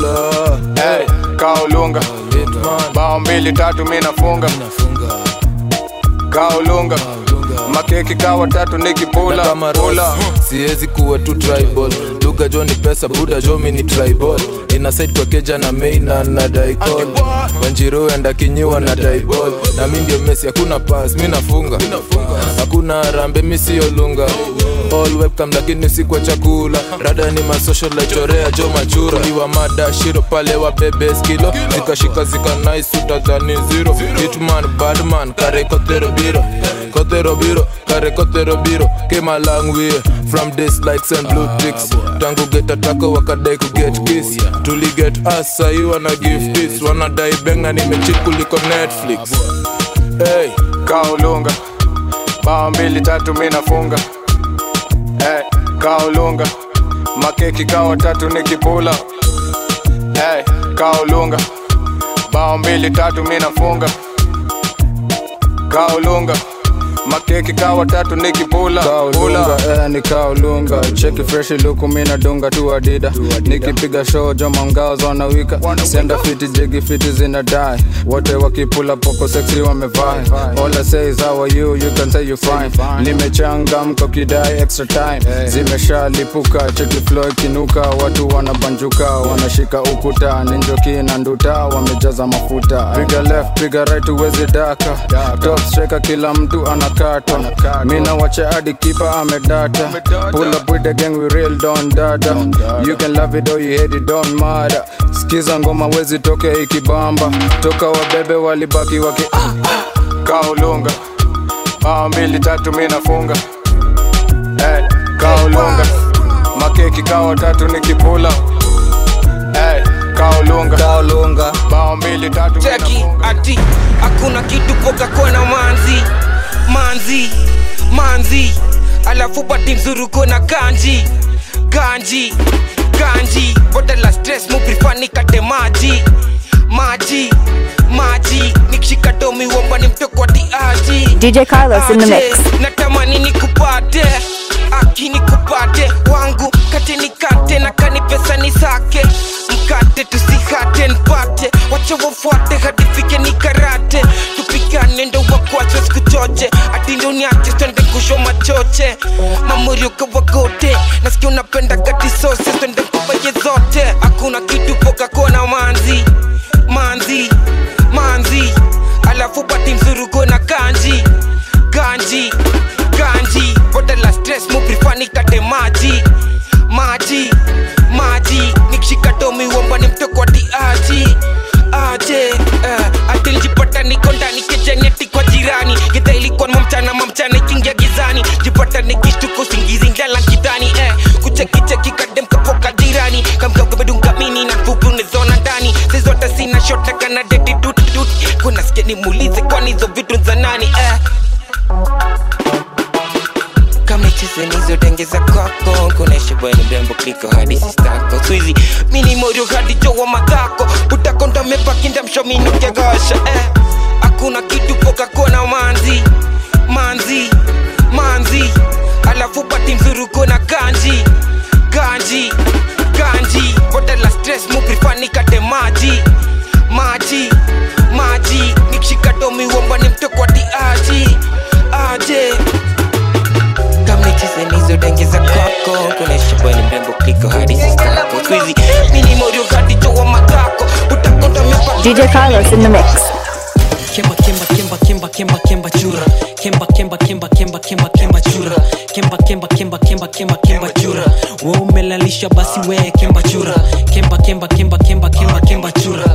Kaulunga bao 2-3 mimi nafunga. Kaulunga makeki kawa 3 nikipula. Siwezi kuwa tu tribal. Lugha jo ni pesa, buda jo mini tribal. Ina side kwa keja na main na daikol. Wanjiru enda kinyiwa na daiball. Na mimi ndio Messi, hakuna pass, mimi nafunga. Hakuna rambe, mimi sio lunga. All webcam lakini si kwa chakula. Rada ni ma social like chorea jo machura. Iwa mada shiro pale wa bebe skilo. Zikashika zika nice utadhani zero. Hitman, badman, kare kotero biro. Kotero biro, kare kotero biro. Came a long way from this likes and blue ticks. Tangu get atako wakadai ku get kiss. Tuli get us, so you wanna give this. Wanna die bang na nimechick kuliko Netflix. Hey, Kaulunga bao 2-3 mimi nafunga. Kaulunga makeki kawa 3 nikipula. Kaulunga bao 2-3 mimi nafunga. Kaulunga makeki kawa 3 nikipula. Kaulunga ni kaulunga. Cheki fresh look mina dunga tu adida. Nikipiga show joma ngao zona wika. Senda fiti jigi fiti zina die. Wote wakipula poko sexy wamevai. All I say is how are you, you can say you fine. Nimechangamka kidai extra time. Zimesha lipuka cheki flow kinuka. Watu wanabanjuka wanashika ukuta. Ninjoki na nduta wamejaza mafuta. Piga left piga right uwezi daka. Top striker kila mtu anakata. Mina wache adi keeper amedata. Pull up with the gang we real don dada. You can love it or you hate it don't matter. Skiza ngoma wezi toke ikibamba. Toka wabebe walibaki waki Kaulunga bao 2-3 mimi nafunga. Kaulunga makeki kawa 3 nikipula. Kaulunga bao 2-3 Jackie ati hakuna kitu poka kona manzi alafu pati mzuruko na ganji bodala stress mu prefer nikate maji nikishika domi womba ni mtoko ati aji DJ Carlos in the mix. Natamani nikupate nikupate wangu kate nikate na kani pesa ni sake mkate tusihate npate wacha wafuate hadi fike ni karate tupigane ndo wakwacho sikuchoche ati ndo niache twende kusho machoche mamurio kawagote nasikia unapenda kati sose twende kubaye zote hakuna kitu poka kona manzi alafu pati mzuruko na ganji bodala stress mu prefer nikate maji nikishika domi womba ni mtoko ati aje atiljipata niko ndani kejaneti kwa jirani gita ilikuwa mamchana ikingia gizani jipata nikishtuko singizi ndala kidhani kucheki kadem kapoka jirani kamkabedunga mini na fupu nezona ndani sizote sina shota kana dedi dut kuna skeni muulize kwani hizo vitu za nani kama chese nizo dengeza kwako kuneshe bwene mrembo kliko hadi sistako swizi mini morio hadi jowa matako utakonda mepakinda mshominu kegosha hakuna kitu poka kona manzi alafu pati mzuruko na ganji bodala stress mu prefer nikate maji nikishika domi womba ni mtoko ati aje kama chese nizo dengeza kwako kuneshe bwene mrembo kliko hadi sistako swizi mini morio hadi jowa matako utakonda mepakinda DJ Carlos in the mix. Kemba chura. Kemba chura. Wewe umelalisha basi wewe kemba chura. Kemba chura. Kemba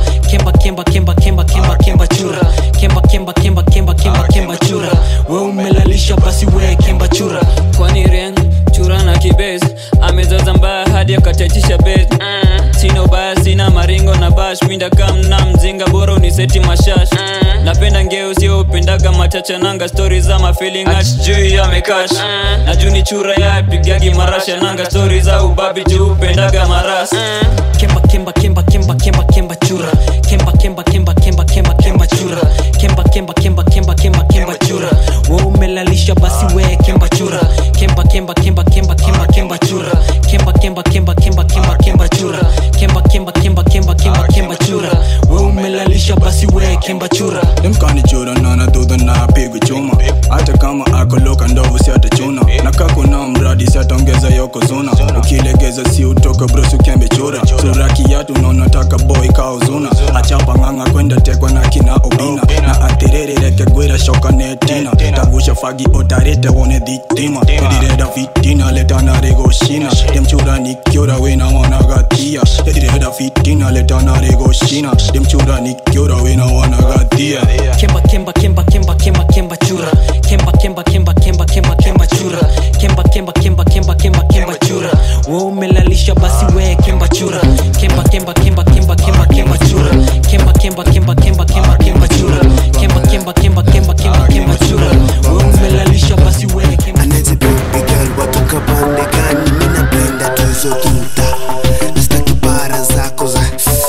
chura. Wewe umelalisha basi wewe kemba chura. Kwani ren chura na kibez amezaza mbaya hadi akatatisha base. sina ubaya sina maringo na bash winda kamna mzinga boro ni seti mashash napenda ngeo sio upendaga machacha nanga stories za mafeeling ach juu ya mekash na juu ni chura ya pigagi marasha nanga stories za ubabi juu upendaga maras Kemba kemba kemba kemba kemba kemba chura Kemba kemba kemba kemba kemba kemba chura Kemba kemba kemba kemba kemba kemba chura Wewe umelalisha basi we kemba chura Kemba kemba kemba kemba kemba kemba chura Kemba kemba kemba kemba kemba kemba chura Kemba kemba kemba kemba kemba kemba chura Wewe umelalisha basi we kemba chura Dem kani chura na duda na pigu chuma hata kama ako loka ndovu si atachuna na kako na mradi si atongeza yoko zuna ukilegeza si utoka brusu kembe chura sura kiatu na unataka boy kauzuna achapa nganga kwenda tekwa na kina obina na aterere reke gwera shoka netina tagusha fagi otarete wone ditima edireda fitina leta na rego shina dem chura ni kyora wena wana gatia edireda fitina leta na rego shina dem chura ni kyora wena wana gatia Kemba kemba kemba kemba kemba kemba chura Kemba kemba kemba kemba kemba kemba chura Kemba kemba kemba kemba kemba kemba chura Wewe umelalisha basi we kemba chura Kemba kemba kemba kemba kemba kemba chura Kemba kemba kemba kemba kemba kemba chura Kemba kemba kemba kemba kemba kemba chura Wewe umelalisha basi we kemba Anete baby girl watoka pande gani mimi napenda tuzo tuta Nastaki para zako za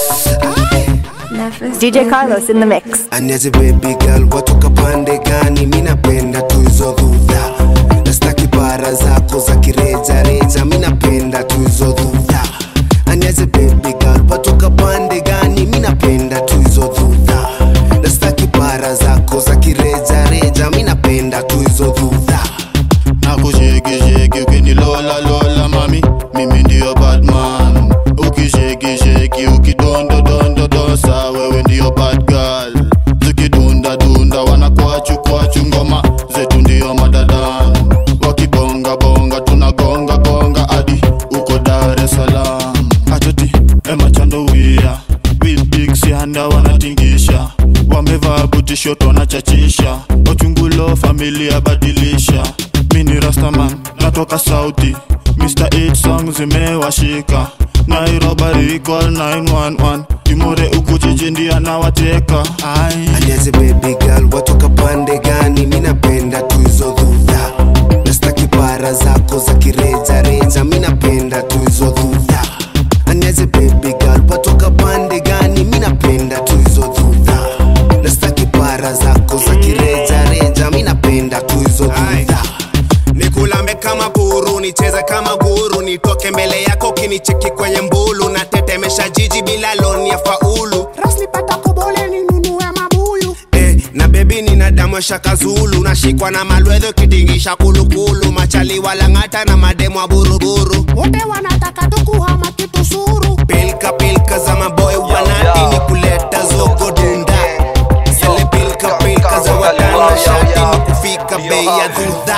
DJ Carlos in the mix. Anete baby girl watoka pande gani mimi napenda tuzo tuta Nastaki para zako za kireja reja mimi napenda tuzo tuta Anete baby girl watoka pande gani mimi napenda tuzo tuta Nastaki para zako za kireja reja mimi napenda tuzo tuta Nakusheki sheki ukinilola lola mami mimi ndio badman ukisheki sheki ukidondo dondo dosa wewe ndio bad girl zikidunda dunda wanakwachu kwachu ngoma zetu ndio madadan wakibonga bonga tunagonga gonga hadi uko Dar es Salaam atoti emachando wia with big sianda wanatingisha wamevaa buti shot wanachachisha wachungulo familia badilisha mini rastaman natoka Saudi Mr. 8 songs zimewashika Nairobi call 911 Imore uku jiji ndia na wateka Anete baby girl watoka pande gani mimi napenda tuzo dhudha Nastaki para zako za kireja reja mimi napenda tuzo dhudha Anete baby girl watoka pande gani mimi napenda tuzo dhudha Nastaki para zako za kireja reja mimi napenda tuzo dhudha Nikulambe kama buru, nicheze kama guru nitoke mbele yako kinicheki kwenye mbulu na tetemesha jiji bila loan ya faulu Rasni pata kobole ninunue mabuyu na baby nina damu shaka Zulu nashikwa na malwedho kitingisha kulukulu machali wala ngata na mademo wa buruburu wote wanataka tukuhama kitu suru pilka pilka za maboy wanati ni kuleta zogo dunda zile pilka pilka za wadana shati ni kufika bei ya dhudha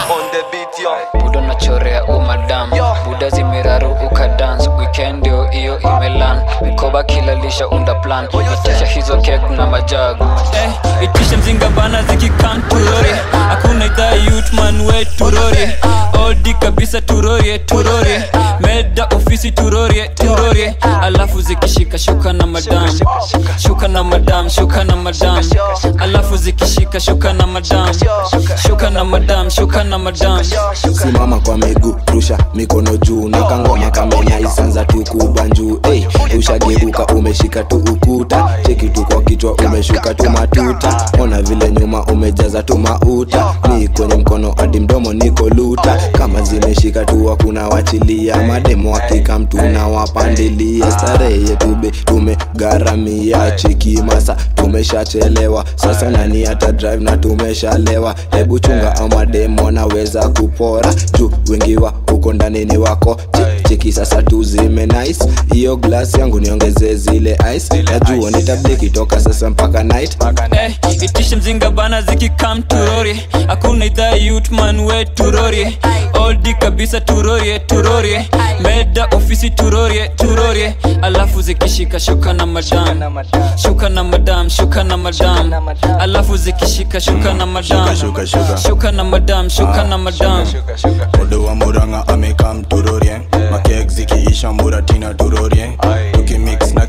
Buda na chorea umadam Buda zimiraru ukadance Weekend yo iyo imelan Mikoba kilalisha unda plan Itisha hizo kek na majagu itisha mzinga bana zikikam turori hakuna idhaa youth man we turori odi kabisa turorie turorie meda ofisi turorie turorie alafu zikishika shuka na madam shuka na madam shuka na madam alafu zikishika shuka na madam shuka na madam shuka na madam simama kwa miguu rusha mikono juu na kangoma kamenya isanza tukubanju ushageuka umeshika tu ukuta cheki tu kwa kichwa umeshuka tu matuta ona vile nyuma umejaza tu mauta ni kwenye mkono hadi mdomo niko luta kama zimeshika tu hakuna wachilia mademo hakika mtu na wapandilia starehe yetu be tumegaramia cheki masa tumeshachelewa sasa nani hata drive na tumeshalewa hebu chunga au mademo wanaweza kupora juu wengi wa uko ndani ni wako cheki sasa tuzime nice hiyo glass yangu niongeze zile ice najua nitabliki toka sasa mpaka night itisha mzinga bana zikikam turori hakuna idhaa youth man we turori odi kabisa turorie turorie meda ofisi turorie turorie alafu zikishika shuka na madam shuka na madam shuka na madam alafu zikishika shuka na madam shuka na madam shuka na madam Odo wa Muranga amekam turorie makek zikiisha muratina turorie tukimix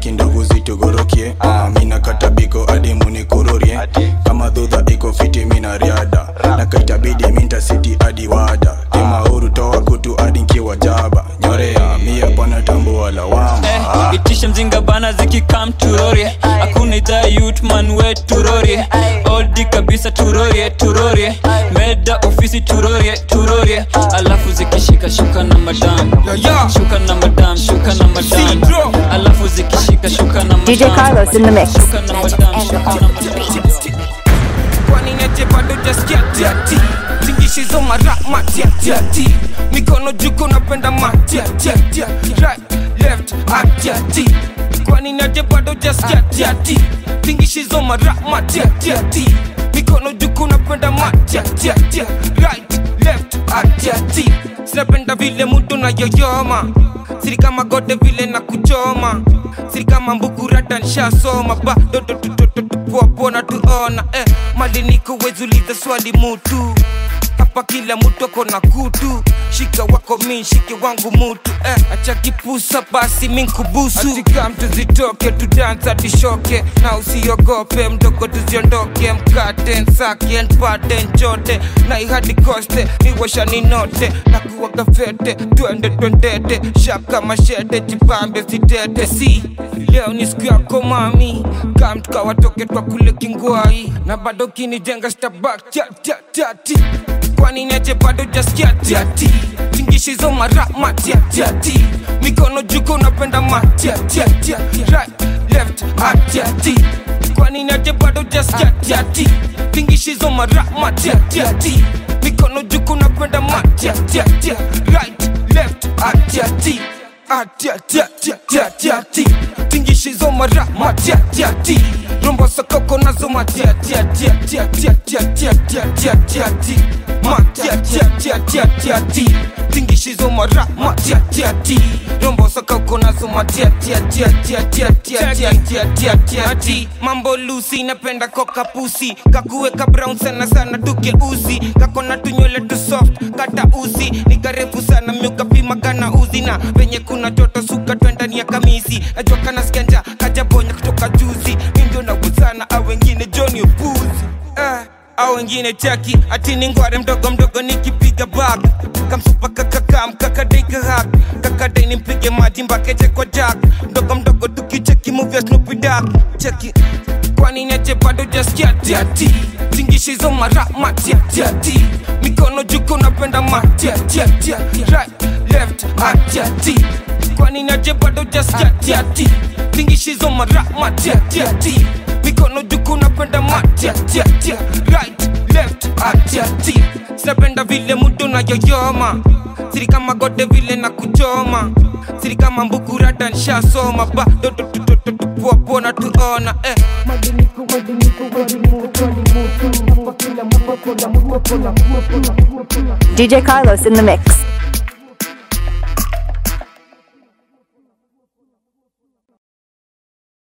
staki ndovu zitugorokie mina katabiko hadi munikururie kama dhudha iko fiti mina riada na kaitabidi minta city hadi wada tema huru toa kutu hadi nkiwa jaba nyorea mia bwana tambua lawama itisha mzinga bana zikikam turorie hakuna idhaa youth man we turorie oldi kabisa turorie turorie meda ofisi turorie alafu zikishika shuka na madam shuka na madam shuka na madam alafu zikishika shuka na madam DJ Carlos in the mix. shuka na madam shuka na madam kwani neje bado jaskia tiati tingishizo mara matiati mikono juko napenda matiati right left atiati kwani neje bado jaskia tiati tingishizo mara matiati mikono juko napenda matiati right left atiati sinapenda vile mtu na yoyoma siri kama gode vile na kuchoma siri kama mbukurata nshasoma bado tuapona tuona mali niko wezuliza swali mutu hapa kila mtu ako na kutu shika wako mi shike wangu mutu acha kipusa basi minkubusu atika mtu zitoke tudansa tishoke na usiogope mdogo tuziondoke mkate nsake npate nchote na ihadi koste niwasha ninote na kuwaga fete twendete shaka mashete jipambe sitete si leo ni siku yako mami kam tukawatoke twa kule kingwai na bado kinijenga stabak chati kwani neje bado jaskia tiati tingishizo mara matiati mikono juko napenda matiati right left atiati kwani neje bado jaskia tiati tingishizo mara matiati mikono juko napenda matiati right left atiati atiati tingishizo mara matiati rombo sokoko nazo matiati matiati tingishizo mara matiati rombo sokoko nazo matiati mambo lusi napenda koka pusi kakuweka brown sana sana tuke uzi kakona tunywele tu soft kata uzi nikarefu sana miuka pima kana uzi na venye kuna toto suka twendani ya kamisi najua kana skanja kajabonya kutoka juzi mindio na wuzana au wengine Johnny Upuzi au wengine chaki atini ngware mdogo nikipiga bag kamsupa kakakam kakadeka hak kakadei nimpige maji mbakeche kwa jack mdogo tukicheki movie ya Snoopy Dogg cheki kwani neje bado jaskia tiati tingishizo mara matiati mikono juko napenda matiati right left atiati kwani neje bado jaskia tiati tingishizo mara matiati mikono juko napenda matiati right left atiati sinapenda vile mtu na yoyoma siri kama gode vile na kuchoma siri kama mbukurata nshasoma bado tuapona tuona DJ Carlos in the mix.